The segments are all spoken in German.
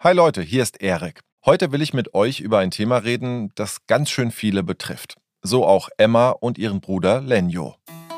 Hi Leute, hier ist Erik. Heute will ich mit euch über ein Thema reden, das ganz schön viele betrifft. So auch Emma und ihren Bruder Lenjo.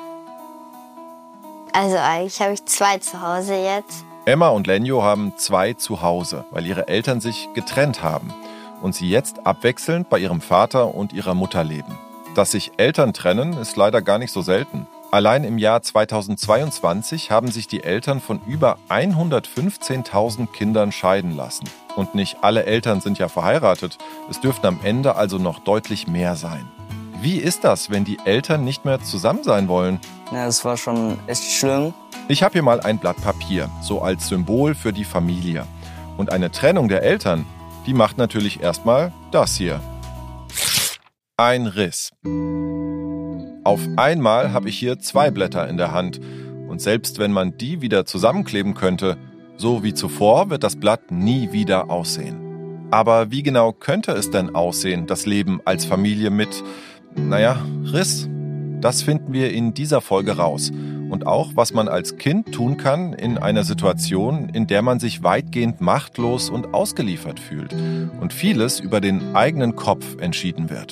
Also eigentlich habe ich 2 zu Hause jetzt. Emma und Lenjo haben 2 zu Hause, weil ihre Eltern sich getrennt haben und sie jetzt abwechselnd bei ihrem Vater und ihrer Mutter leben. Dass sich Eltern trennen, ist leider gar nicht so selten. Allein im Jahr 2022 haben sich die Eltern von über 115.000 Kindern scheiden lassen. Und nicht alle Eltern sind ja verheiratet. Es dürften am Ende also noch deutlich mehr sein. Wie ist das, wenn die Eltern nicht mehr zusammen sein wollen? Ja, das war schon echt schlimm. Ich habe hier mal ein Blatt Papier, so als Symbol für die Familie. Und eine Trennung der Eltern, die macht natürlich erstmal das hier. Ein Riss. Auf einmal habe ich hier 2 Blätter in der Hand. Und selbst wenn man die wieder zusammenkleben könnte, so wie zuvor wird das Blatt nie wieder aussehen. Aber wie genau könnte es denn aussehen, das Leben als Familie mit, Riss? Das finden wir in dieser Folge raus. Und auch, was man als Kind tun kann in einer Situation, in der man sich weitgehend machtlos und ausgeliefert fühlt. Und vieles über den eigenen Kopf entschieden wird.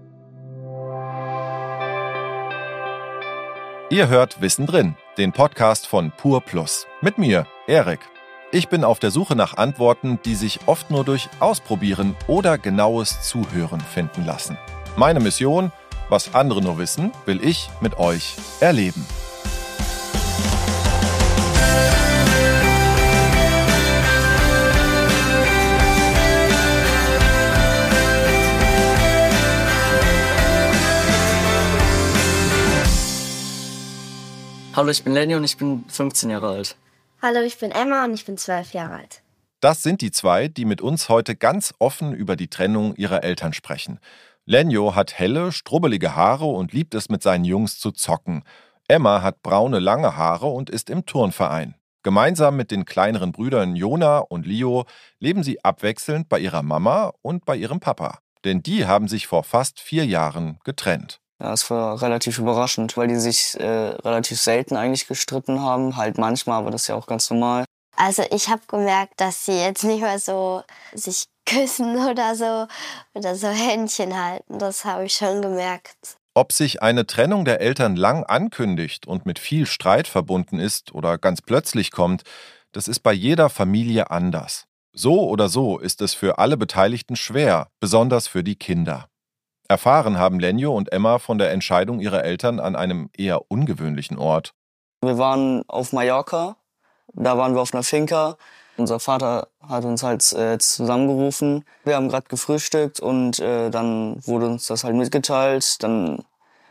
Ihr hört Wissen drin, den Podcast von Pur Plus. Mit mir, Erik. Ich bin auf der Suche nach Antworten, die sich oft nur durch Ausprobieren oder genaues Zuhören finden lassen. Meine Mission, was andere nur wissen, will ich mit euch erleben. Hallo, ich bin Lenjo und ich bin 15 Jahre alt. Hallo, ich bin Emma und ich bin 12 Jahre alt. Das sind die 2, die mit uns heute ganz offen über die Trennung ihrer Eltern sprechen. Lenjo hat helle, strubbelige Haare und liebt es, mit seinen Jungs zu zocken. Emma hat braune, lange Haare und ist im Turnverein. Gemeinsam mit den kleineren Brüdern Jona und Leo leben sie abwechselnd bei ihrer Mama und bei ihrem Papa. Denn die haben sich vor fast 4 Jahren getrennt. Ja, es war relativ überraschend, weil die sich relativ selten eigentlich gestritten haben. Halt manchmal, aber das ist ja auch ganz normal. Also ich habe gemerkt, dass sie jetzt nicht mehr so sich küssen oder so Händchen halten. Das habe ich schon gemerkt. Ob sich eine Trennung der Eltern lang ankündigt und mit viel Streit verbunden ist oder ganz plötzlich kommt, das ist bei jeder Familie anders. So oder so ist es für alle Beteiligten schwer, besonders für die Kinder. Erfahren haben Lenjo und Emma von der Entscheidung ihrer Eltern an einem eher ungewöhnlichen Ort. Wir waren auf Mallorca, da waren wir auf einer Finca. Unser Vater hat uns halt zusammengerufen. Wir haben gerade gefrühstückt und dann wurde uns das halt mitgeteilt. Dann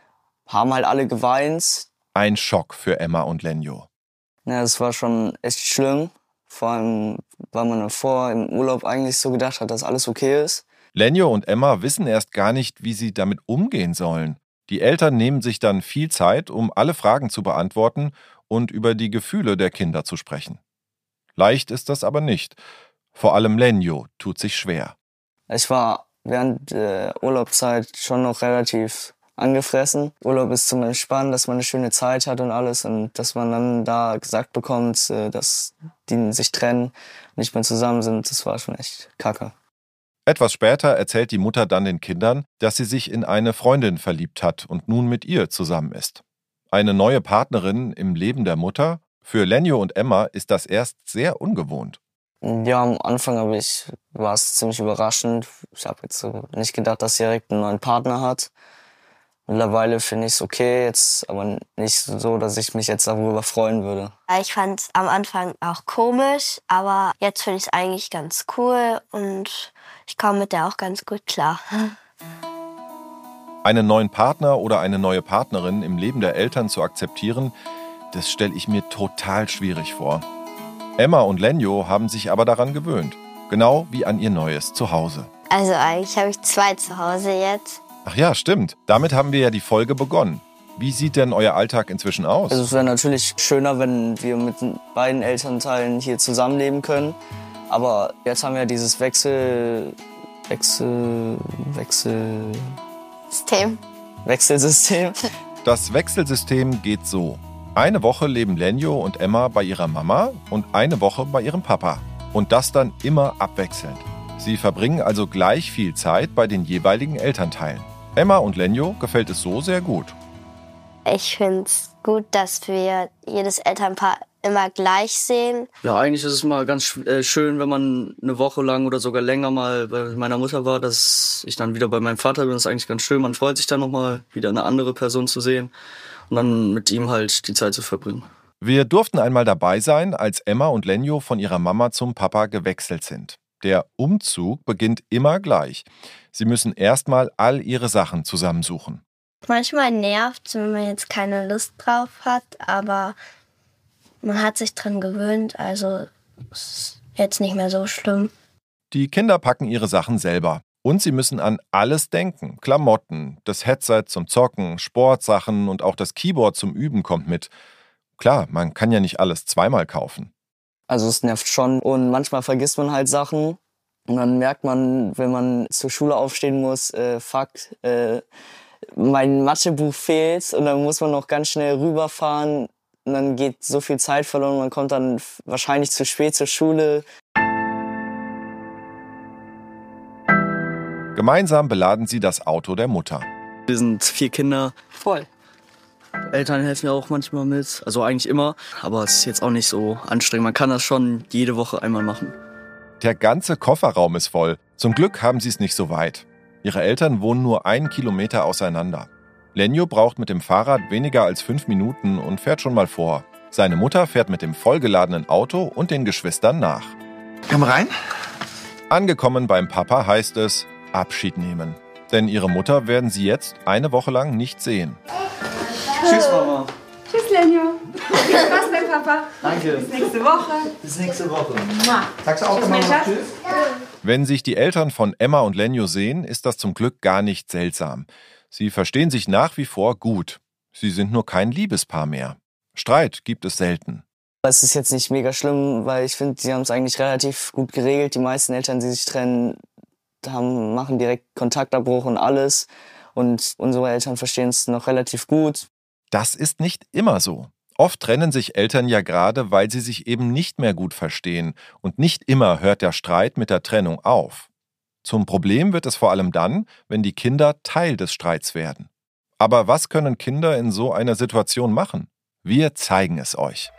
haben halt alle geweint. Ein Schock für Emma und Lenjo. Ja, das war schon echt schlimm. Vor allem, weil man davor im Urlaub eigentlich so gedacht hat, dass alles okay ist. Lenjo und Emma wissen erst gar nicht, wie sie damit umgehen sollen. Die Eltern nehmen sich dann viel Zeit, um alle Fragen zu beantworten und über die Gefühle der Kinder zu sprechen. Leicht ist das aber nicht. Vor allem Lenjo tut sich schwer. Ich war während der Urlaubszeit schon noch relativ angefressen. Urlaub ist zum Entspannen, dass man eine schöne Zeit hat und alles. Und dass man dann da gesagt bekommt, dass die sich trennen, nicht mehr zusammen sind, das war schon echt kacke. Etwas später erzählt die Mutter dann den Kindern, dass sie sich in eine Freundin verliebt hat und nun mit ihr zusammen ist. Eine neue Partnerin im Leben der Mutter? Für Lenjo und Emma ist das erst sehr ungewohnt. Ja, am Anfang war es ziemlich überraschend. Ich habe jetzt so nicht gedacht, dass sie direkt einen neuen Partner hat. Mittlerweile finde ich es okay, jetzt aber nicht so, dass ich mich jetzt darüber freuen würde. Ich fand es am Anfang auch komisch, aber jetzt finde ich es eigentlich ganz cool und ich komme mit der auch ganz gut klar. Einen neuen Partner oder eine neue Partnerin im Leben der Eltern zu akzeptieren, das stelle ich mir total schwierig vor. Emma und Lenjo haben sich aber daran gewöhnt, genau wie an ihr neues Zuhause. Also eigentlich habe ich 2 zu Hause jetzt. Ach ja, stimmt. Damit haben wir ja die Folge begonnen. Wie sieht denn euer Alltag inzwischen aus? Also es wäre natürlich schöner, wenn wir mit beiden Elternteilen hier zusammenleben können. Aber jetzt haben wir dieses Wechselsystem. Das Wechselsystem geht so. Eine Woche leben Lenjo und Emma bei ihrer Mama und eine Woche bei ihrem Papa. Und das dann immer abwechselnd. Sie verbringen also gleich viel Zeit bei den jeweiligen Elternteilen. Emma und Lenjo gefällt es so sehr gut. Ich finde es gut, dass wir jedes Elternpaar immer gleich sehen. Ja, eigentlich ist es mal ganz schön, wenn man eine Woche lang oder sogar länger mal bei meiner Mutter war, dass ich dann wieder bei meinem Vater bin. Das ist eigentlich ganz schön. Man freut sich dann nochmal, wieder eine andere Person zu sehen und dann mit ihm halt die Zeit zu verbringen. Wir durften einmal dabei sein, als Emma und Lenjo von ihrer Mama zum Papa gewechselt sind. Der Umzug beginnt immer gleich. Sie müssen erstmal all ihre Sachen zusammensuchen. Manchmal nervt es, wenn man jetzt keine Lust drauf hat, aber man hat sich dran gewöhnt, also ist jetzt nicht mehr so schlimm. Die Kinder packen ihre Sachen selber. Und sie müssen an alles denken. Klamotten, das Headset zum Zocken, Sportsachen und auch das Keyboard zum Üben kommt mit. Klar, man kann ja nicht alles zweimal kaufen. Also es nervt schon und manchmal vergisst man halt Sachen und dann merkt man, wenn man zur Schule aufstehen muss, mein Mathebuch fehlt und dann muss man noch ganz schnell rüberfahren und dann geht so viel Zeit verloren, man kommt dann wahrscheinlich zu spät zur Schule. Gemeinsam beladen sie das Auto der Mutter. Wir sind 4 Kinder. Voll. Eltern helfen ja auch manchmal mit, also eigentlich immer, aber es ist jetzt auch nicht so anstrengend. Man kann das schon jede Woche einmal machen. Der ganze Kofferraum ist voll. Zum Glück haben sie es nicht so weit. Ihre Eltern wohnen nur 1 Kilometer auseinander. Lenjo braucht mit dem Fahrrad weniger als 5 Minuten und fährt schon mal vor. Seine Mutter fährt mit dem vollgeladenen Auto und den Geschwistern nach. Komm rein. Angekommen beim Papa heißt es Abschied nehmen. Denn ihre Mutter werden sie jetzt eine Woche lang nicht sehen. Tschüss, Mama. Tschüss, Lenjo. Viel Spaß beim Papa. Danke. Bis nächste Woche. Bis nächste Woche. Sagst du auch immer noch Tschüss? Wenn sich die Eltern von Emma und Lenjo sehen, ist das zum Glück gar nicht seltsam. Sie verstehen sich nach wie vor gut. Sie sind nur kein Liebespaar mehr. Streit gibt es selten. Es ist jetzt nicht mega schlimm, weil ich finde, sie haben es eigentlich relativ gut geregelt. Die meisten Eltern, die sich trennen, machen direkt Kontaktabbruch und alles. Und unsere Eltern verstehen es noch relativ gut. Das ist nicht immer so. Oft trennen sich Eltern ja gerade, weil sie sich eben nicht mehr gut verstehen. Und nicht immer hört der Streit mit der Trennung auf. Zum Problem wird es vor allem dann, wenn die Kinder Teil des Streits werden. Aber was können Kinder in so einer Situation machen? Wir zeigen es euch.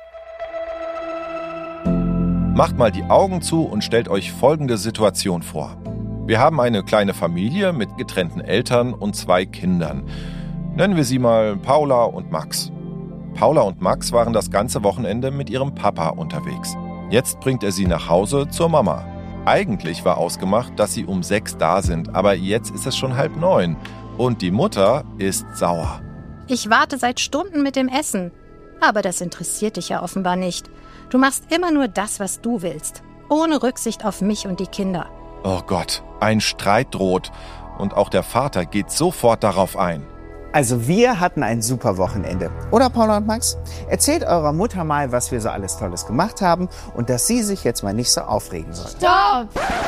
Macht mal die Augen zu und stellt euch folgende Situation vor. Wir haben eine kleine Familie mit getrennten Eltern und 2 Kindern. Nennen wir sie mal Paula und Max. Paula und Max waren das ganze Wochenende mit ihrem Papa unterwegs. Jetzt bringt er sie nach Hause zur Mama. Eigentlich war ausgemacht, dass sie um 6 da sind, aber jetzt ist es schon 8:30 und die Mutter ist sauer. Ich warte seit Stunden mit dem Essen. Aber das interessiert dich ja offenbar nicht. Du machst immer nur das, was du willst, ohne Rücksicht auf mich und die Kinder. Oh Gott, ein Streit droht und auch der Vater geht sofort darauf ein. Also wir hatten ein super Wochenende. Oder Paula und Max? Erzählt eurer Mutter mal, was wir so alles Tolles gemacht haben und dass sie sich jetzt mal nicht so aufregen soll. Stopp!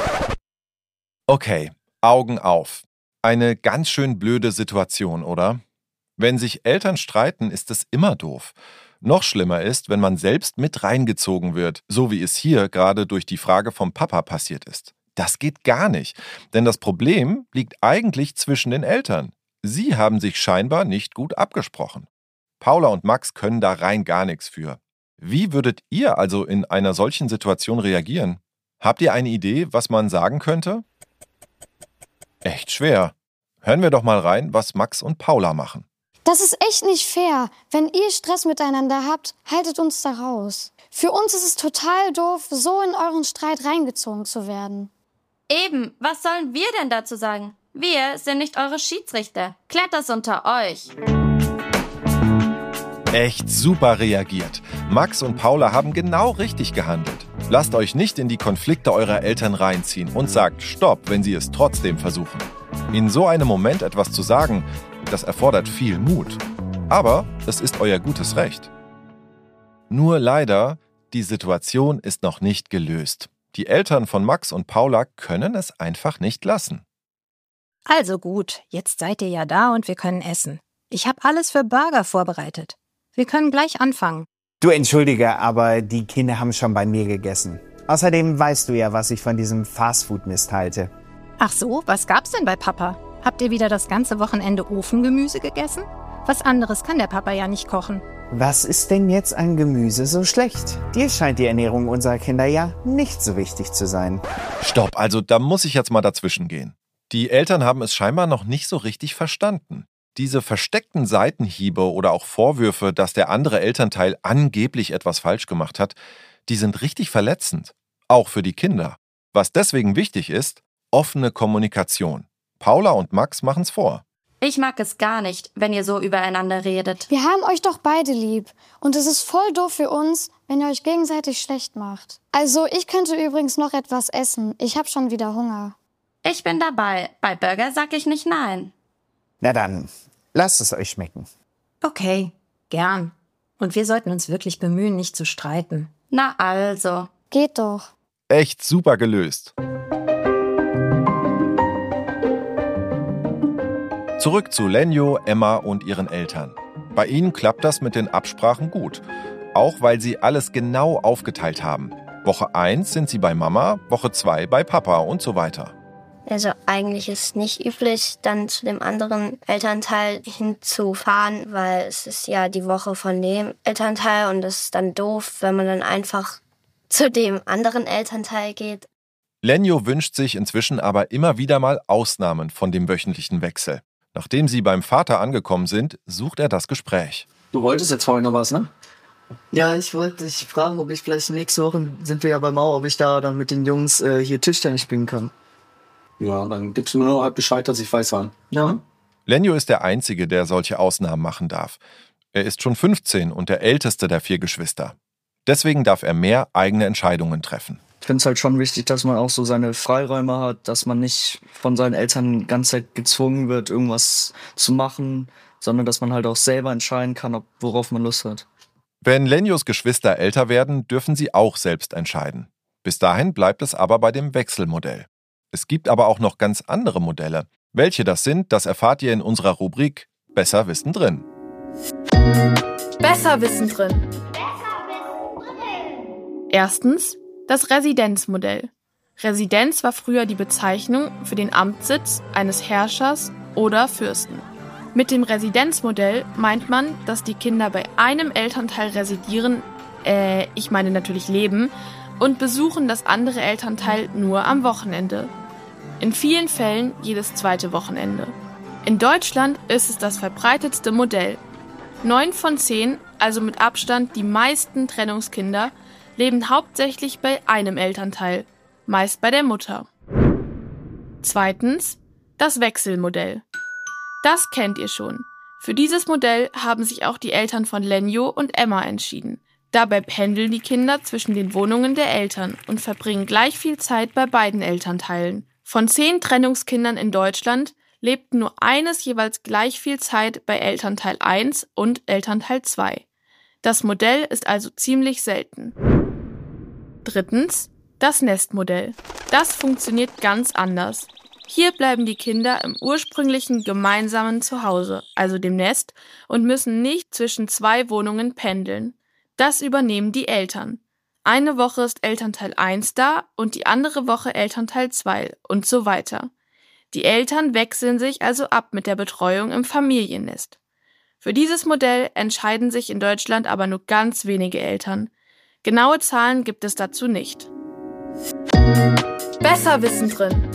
Okay, Augen auf. Eine ganz schön blöde Situation, oder? Wenn sich Eltern streiten, ist es immer doof. Noch schlimmer ist, wenn man selbst mit reingezogen wird, so wie es hier gerade durch die Frage vom Papa passiert ist. Das geht gar nicht, denn das Problem liegt eigentlich zwischen den Eltern. Sie haben sich scheinbar nicht gut abgesprochen. Paula und Max können da rein gar nichts für. Wie würdet ihr also in einer solchen Situation reagieren? Habt ihr eine Idee, was man sagen könnte? Echt schwer. Hören wir doch mal rein, was Max und Paula machen. Das ist echt nicht fair. Wenn ihr Stress miteinander habt, haltet uns da raus. Für uns ist es total doof, so in euren Streit reingezogen zu werden. Eben, was sollen wir denn dazu sagen? Wir sind nicht eure Schiedsrichter. Klärt das unter euch. Echt super reagiert. Max und Paula haben genau richtig gehandelt. Lasst euch nicht in die Konflikte eurer Eltern reinziehen und sagt Stopp, wenn sie es trotzdem versuchen. In so einem Moment etwas zu sagen, das erfordert viel Mut. Aber es ist euer gutes Recht. Nur leider, die Situation ist noch nicht gelöst. Die Eltern von Max und Paula können es einfach nicht lassen. Also gut, jetzt seid ihr ja da und wir können essen. Ich habe alles für Burger vorbereitet. Wir können gleich anfangen. Du entschuldige, aber die Kinder haben schon bei mir gegessen. Außerdem weißt du ja, was ich von diesem Fastfood-Mist halte. Ach so, was gab's denn bei Papa? Habt ihr wieder das ganze Wochenende Ofengemüse gegessen? Was anderes kann der Papa ja nicht kochen. Was ist denn jetzt an Gemüse so schlecht? Dir scheint die Ernährung unserer Kinder ja nicht so wichtig zu sein. Stopp, also da muss ich jetzt mal dazwischen gehen. Die Eltern haben es scheinbar noch nicht so richtig verstanden. Diese versteckten Seitenhiebe oder auch Vorwürfe, dass der andere Elternteil angeblich etwas falsch gemacht hat, die sind richtig verletzend. Auch für die Kinder. Was deswegen wichtig ist, offene Kommunikation. Paula und Max machen's vor. Ich mag es gar nicht, wenn ihr so übereinander redet. Wir haben euch doch beide lieb. Und es ist voll doof für uns, wenn ihr euch gegenseitig schlecht macht. Also, ich könnte übrigens noch etwas essen. Ich habe schon wieder Hunger. Ich bin dabei. Bei Burger sag ich nicht nein. Na dann, lasst es euch schmecken. Okay, gern. Und wir sollten uns wirklich bemühen, nicht zu streiten. Na also. Geht doch. Echt super gelöst. Zurück zu Lenjo, Emma und ihren Eltern. Bei ihnen klappt das mit den Absprachen gut. Auch weil sie alles genau aufgeteilt haben. Woche 1 sind sie bei Mama, Woche 2 bei Papa und so weiter. Also eigentlich ist es nicht üblich, dann zu dem anderen Elternteil hinzufahren, weil es ist ja die Woche von dem Elternteil und es ist dann doof, wenn man dann einfach zu dem anderen Elternteil geht. Lenjo wünscht sich inzwischen aber immer wieder mal Ausnahmen von dem wöchentlichen Wechsel. Nachdem sie beim Vater angekommen sind, sucht er das Gespräch. Du wolltest jetzt vorhin noch was, ne? Ja, ich wollte dich fragen, ob ich vielleicht nächste Woche, sind wir ja bei Mauer, ob ich da dann mit den Jungs hier Tischtennis spielen kann. Ja, dann gibst du mir nur halt Bescheid, dass ich weiß, wann. Ja. Lenjo ist der Einzige, der solche Ausnahmen machen darf. Er ist schon 15 und der älteste der 4 Geschwister. Deswegen darf er mehr eigene Entscheidungen treffen. Ich finde es halt schon wichtig, dass man auch so seine Freiräume hat, dass man nicht von seinen Eltern die ganze Zeit gezwungen wird, irgendwas zu machen, sondern dass man halt auch selber entscheiden kann, worauf man Lust hat. Wenn Lenjos Geschwister älter werden, dürfen sie auch selbst entscheiden. Bis dahin bleibt es aber bei dem Wechselmodell. Es gibt aber auch noch ganz andere Modelle. Welche das sind, das erfahrt ihr in unserer Rubrik Besser Wissen drin. Besser Wissen drin. Erstens das Residenzmodell. Residenz war früher die Bezeichnung für den Amtssitz eines Herrschers oder Fürsten. Mit dem Residenzmodell meint man, dass die Kinder bei einem Elternteil residieren, ich meine natürlich leben, und besuchen das andere Elternteil nur am Wochenende. In vielen Fällen jedes zweite Wochenende. In Deutschland ist es das verbreitetste Modell. 9 von 10, also mit Abstand die meisten Trennungskinder, leben hauptsächlich bei einem Elternteil, meist bei der Mutter. Zweitens, das Wechselmodell. Das kennt ihr schon. Für dieses Modell haben sich auch die Eltern von Lenjo und Emma entschieden. Dabei pendeln die Kinder zwischen den Wohnungen der Eltern und verbringen gleich viel Zeit bei beiden Elternteilen. Von 10 Trennungskindern in Deutschland lebt nur eines jeweils gleich viel Zeit bei Elternteil 1 und Elternteil 2. Das Modell ist also ziemlich selten. Drittens, das Nestmodell. Das funktioniert ganz anders. Hier bleiben die Kinder im ursprünglichen gemeinsamen Zuhause, also dem Nest, und müssen nicht zwischen 2 Wohnungen pendeln. Das übernehmen die Eltern. Eine Woche ist Elternteil 1 da und die andere Woche Elternteil 2 und so weiter. Die Eltern wechseln sich also ab mit der Betreuung im Familiennest. Für dieses Modell entscheiden sich in Deutschland aber nur ganz wenige Eltern. Genaue Zahlen gibt es dazu nicht. Besser Wissen drin.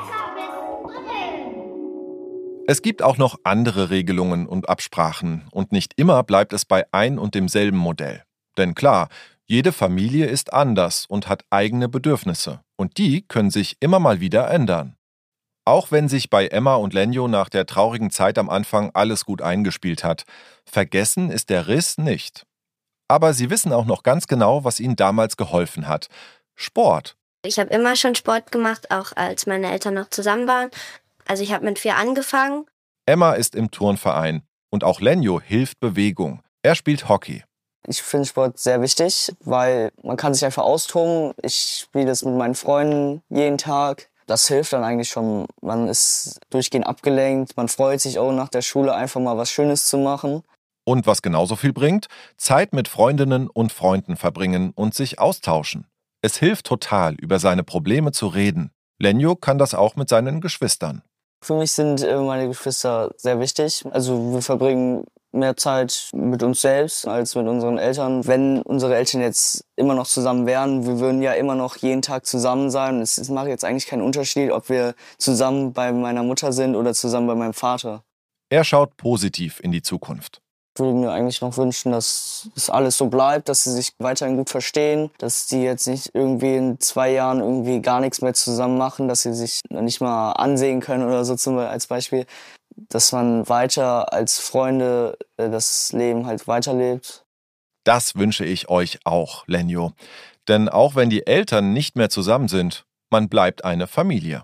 Es gibt auch noch andere Regelungen und Absprachen und nicht immer bleibt es bei ein und demselben Modell. Denn klar, jede Familie ist anders und hat eigene Bedürfnisse und die können sich immer mal wieder ändern. Auch wenn sich bei Emma und Lenjo nach der traurigen Zeit am Anfang alles gut eingespielt hat, vergessen ist der Riss nicht. Aber sie wissen auch noch ganz genau, was ihnen damals geholfen hat. Sport. Ich habe immer schon Sport gemacht, auch als meine Eltern noch zusammen waren. Also ich habe mit 4 angefangen. Emma ist im Turnverein und auch Lenjo hilft Bewegung. Er spielt Hockey. Ich finde Sport sehr wichtig, weil man kann sich einfach austoben. Ich spiele das mit meinen Freunden jeden Tag. Das hilft dann eigentlich schon. Man ist durchgehend abgelenkt. Man freut sich auch nach der Schule einfach mal was Schönes zu machen. Und was genauso viel bringt, Zeit mit Freundinnen und Freunden verbringen und sich austauschen. Es hilft total, über seine Probleme zu reden. Lenjo kann das auch mit seinen Geschwistern. Für mich sind meine Geschwister sehr wichtig. Also wir verbringen mehr Zeit mit uns selbst als mit unseren Eltern. Wenn unsere Eltern jetzt immer noch zusammen wären, wir würden ja immer noch jeden Tag zusammen sein. Es macht jetzt eigentlich keinen Unterschied, ob wir zusammen bei meiner Mutter sind oder zusammen bei meinem Vater. Er schaut positiv in die Zukunft. Ich würde mir eigentlich noch wünschen, dass das alles so bleibt, dass sie sich weiterhin gut verstehen, dass die jetzt nicht irgendwie in 2 Jahren irgendwie gar nichts mehr zusammen machen, dass sie sich nicht mal ansehen können oder so als Beispiel. Dass man weiter als Freunde das Leben halt weiterlebt. Das wünsche ich euch auch, Lenjo. Denn auch wenn die Eltern nicht mehr zusammen sind, man bleibt eine Familie.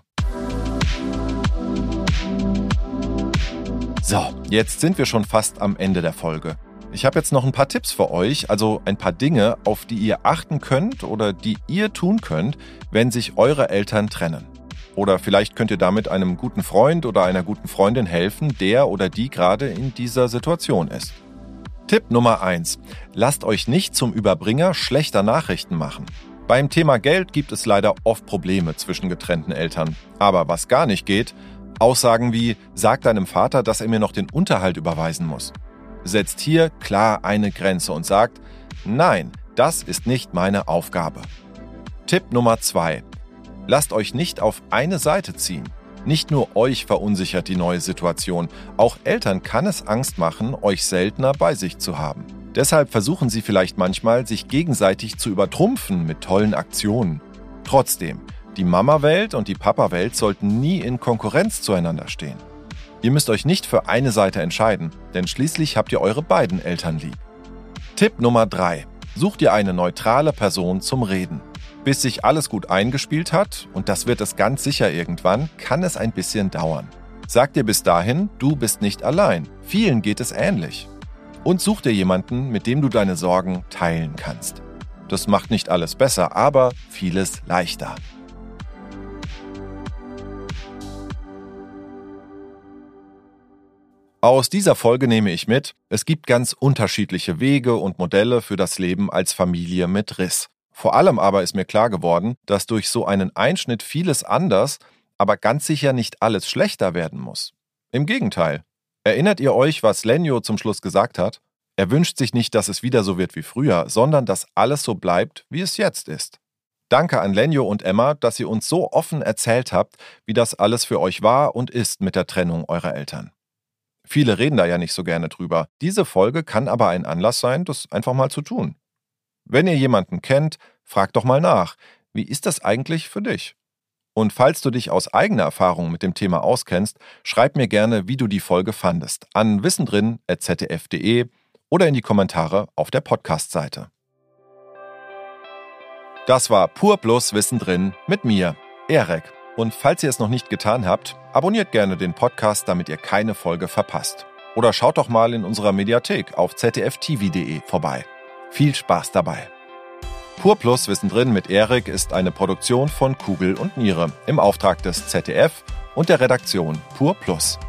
So, jetzt sind wir schon fast am Ende der Folge. Ich habe jetzt noch ein paar Tipps für euch, also ein paar Dinge, auf die ihr achten könnt oder die ihr tun könnt, wenn sich eure Eltern trennen. Oder vielleicht könnt ihr damit einem guten Freund oder einer guten Freundin helfen, der oder die gerade in dieser Situation ist. Tipp Nummer 1. Lasst euch nicht zum Überbringer schlechter Nachrichten machen. Beim Thema Geld gibt es leider oft Probleme zwischen getrennten Eltern. Aber was gar nicht geht, Aussagen wie, sag deinem Vater, dass er mir noch den Unterhalt überweisen muss. Setzt hier klar eine Grenze und sagt, nein, das ist nicht meine Aufgabe. Tipp Nummer 2. Lasst euch nicht auf eine Seite ziehen. Nicht nur euch verunsichert die neue Situation, auch Eltern kann es Angst machen, euch seltener bei sich zu haben. Deshalb versuchen sie vielleicht manchmal, sich gegenseitig zu übertrumpfen mit tollen Aktionen. Trotzdem, die Mama-Welt und die Papa-Welt sollten nie in Konkurrenz zueinander stehen. Ihr müsst euch nicht für eine Seite entscheiden, denn schließlich habt ihr eure beiden Eltern lieb. Tipp Nummer 3. Sucht ihr eine neutrale Person zum Reden. Bis sich alles gut eingespielt hat, und das wird es ganz sicher irgendwann, kann es ein bisschen dauern. Sag dir bis dahin, du bist nicht allein. Vielen geht es ähnlich. Und such dir jemanden, mit dem du deine Sorgen teilen kannst. Das macht nicht alles besser, aber vieles leichter. Aus dieser Folge nehme ich mit, es gibt ganz unterschiedliche Wege und Modelle für das Leben als Familie mit Riss. Vor allem aber ist mir klar geworden, dass durch so einen Einschnitt vieles anders, aber ganz sicher nicht alles schlechter werden muss. Im Gegenteil. Erinnert ihr euch, was Lenjo zum Schluss gesagt hat? Er wünscht sich nicht, dass es wieder so wird wie früher, sondern dass alles so bleibt, wie es jetzt ist. Danke an Lenjo und Emma, dass ihr uns so offen erzählt habt, wie das alles für euch war und ist mit der Trennung eurer Eltern. Viele reden da ja nicht so gerne drüber. Diese Folge kann aber ein Anlass sein, das einfach mal zu tun. Wenn ihr jemanden kennt, fragt doch mal nach, wie ist das eigentlich für dich? Und falls du dich aus eigener Erfahrung mit dem Thema auskennst, schreib mir gerne, wie du die Folge fandest, an wissendrin@zdf.de oder in die Kommentare auf der Podcast-Seite. Das war Pur Plus Wissen drin mit mir, Erik. Und falls ihr es noch nicht getan habt, abonniert gerne den Podcast, damit ihr keine Folge verpasst. Oder schaut doch mal in unserer Mediathek auf zdftv.de vorbei. Viel Spaß dabei. Pur Plus Wissen drin mit Erik ist eine Produktion von Kugel und Niere im Auftrag des ZDF und der Redaktion Pur Plus.